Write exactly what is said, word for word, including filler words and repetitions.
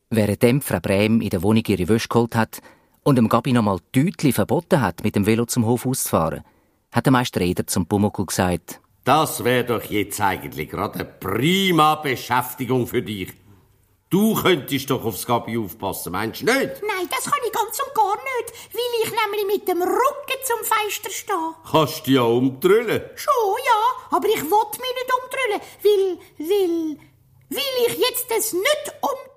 Währenddem Frau Brem in der Wohnung ihre Wäsche geholt hat und dem Gabi noch mal deutlich verboten hat, mit dem Velo zum Hof auszufahren, hat der Meister Eder zum Pumuckl gesagt: Das wäre doch jetzt eigentlich gerade eine prima Beschäftigung für dich. Du könntest doch aufs Gabi aufpassen, meinst du nicht? Nein, das kann ich ganz und gar nicht, weil ich nämlich mit dem Rücken zum Fenster stehe. Kannst du ja umdrüllen. Schon, ja, aber ich will mich nicht umdrüllen, weil, weil, weil ich jetzt das nicht umdrüllen